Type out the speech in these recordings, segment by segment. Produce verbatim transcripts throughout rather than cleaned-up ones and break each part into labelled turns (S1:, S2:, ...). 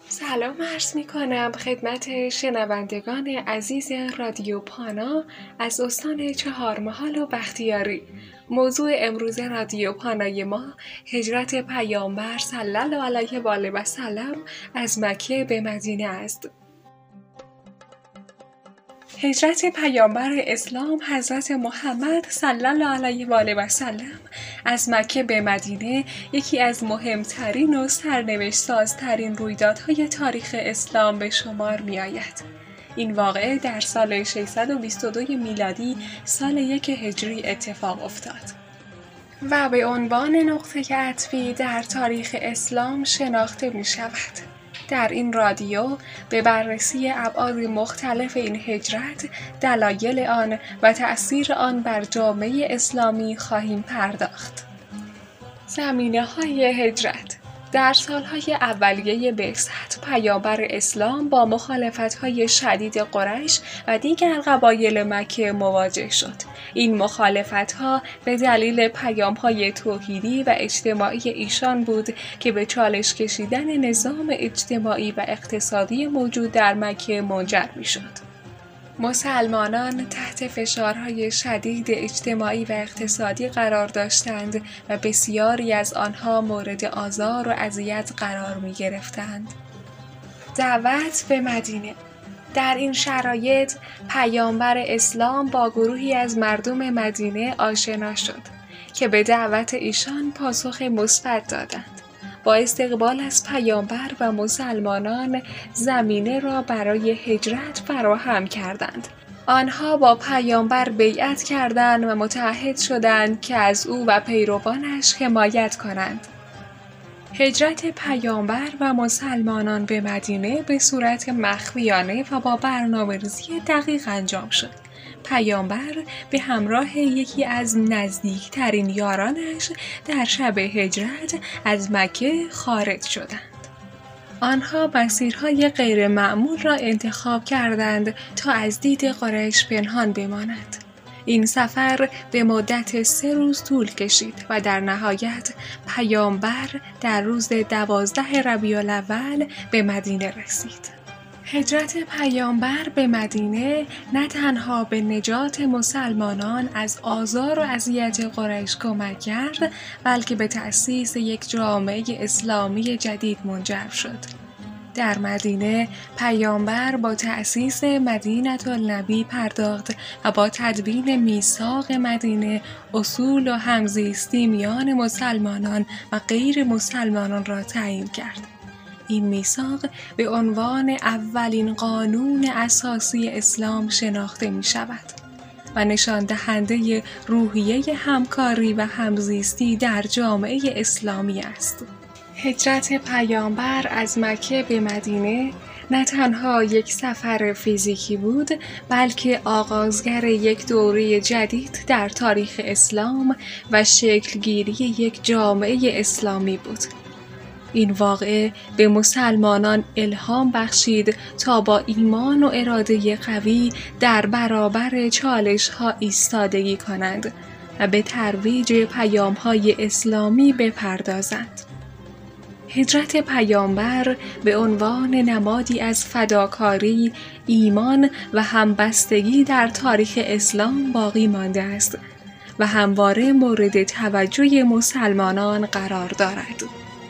S1: سلام عرض می کنم خدمت شنوندگان عزیز رادیو پانا از استان چهارمحال و بختیاری. موضوع امروز رادیو پانای ما هجرت پیامبر صلی الله علیه و آله و سلم از مکه به مدینه است. هجرت پیامبر اسلام حضرت محمد صلی الله علیه و آله و سلم از مکه به مدینه یکی از مهمترین و سرنوشت سازترین رویدادهای تاریخ اسلام به شمار می آید. این واقعه در سال ششصد و بیست و دو میلادی سال یک هجری اتفاق افتاد و به عنوان نقطه عطفی در تاریخ اسلام شناخته می شود. در این رادیو به بررسی ابعاد مختلف این هجرت، دلایل آن و تأثیر آن بر جامعه اسلامی خواهیم پرداخت. زمینه‌های هجرت در سالهای اولیه بعثت پیامبر اسلام با مخالفت‌های شدید قریش و دیگر قبایل مکه مواجه شد. این مخالفت‌ها به دلیل پیام‌های توحیدی و اجتماعی ایشان بود که به چالش کشیدن نظام اجتماعی و اقتصادی موجود در مکه منجر می‌شد. مسلمانان تحت فشارهای شدید اجتماعی و اقتصادی قرار داشتند و بسیاری از آنها مورد آزار و اذیت قرار می گرفتند. دعوت به مدینه. در این شرایط پیامبر اسلام با گروهی از مردم مدینه آشنا شد که به دعوت ایشان پاسخ مثبت دادند. با استقبال از پیامبر و مسلمانان زمینه را برای هجرت فراهم کردند. آنها با پیامبر بیعت کردند و متعهد شدند که از او و پیروانش حمایت کنند. هجرت پیامبر و مسلمانان به مدینه به صورت مخفیانه و با برنامه‌ریزی دقیق انجام شد. پیامبر به همراه یکی از نزدیکترین یارانش در شب هجرت از مکه خارج شدند. آنها مسیرهای غیر معمول را انتخاب کردند تا از دید قریش پنهان بمانند. این سفر به مدت سه روز طول کشید و در نهایت پیامبر در روز دوازده ربیع الاول به مدینه رسید. هجرت پیامبر به مدینه نه تنها به نجات مسلمانان از آزار و اذیت قریش کمک کرد، بلکه به تأسیس یک جامعه اسلامی جدید منجر شد. در مدینه پیامبر با تأسیس مدینة النبی پرداخت و با تدوین میثاق مدینه اصول و همزیستی میان مسلمانان و غیر مسلمانان را تعیین کرد. این میثاق به عنوان اولین قانون اساسی اسلام شناخته می شود و نشان دهنده روحیه همکاری و همزیستی در جامعه اسلامی است. هجرت پیامبر از مکه به مدینه نه تنها یک سفر فیزیکی بود، بلکه آغازگر یک دوره جدید در تاریخ اسلام و شکلگیری یک جامعه اسلامی بود. این واقعه به مسلمانان الهام بخشید تا با ایمان و اراده قوی در برابر چالش‌ها ایستادگی کنند و به ترویج پیام‌های اسلامی بپردازند. هجرت پیامبر به عنوان نمادی از فداکاری، ایمان و همبستگی در تاریخ اسلام باقی مانده است و همواره مورد توجه مسلمانان قرار دارد.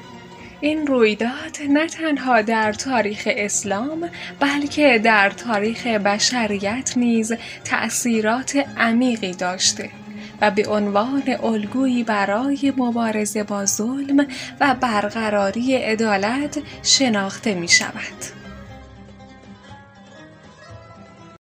S1: این رویداد نه تنها در تاریخ اسلام بلکه در تاریخ بشریت نیز تأثیرات عمیقی داشته و به عنوان الگویی برای مبارزه با ظلم و برقراری عدالت شناخته می شود.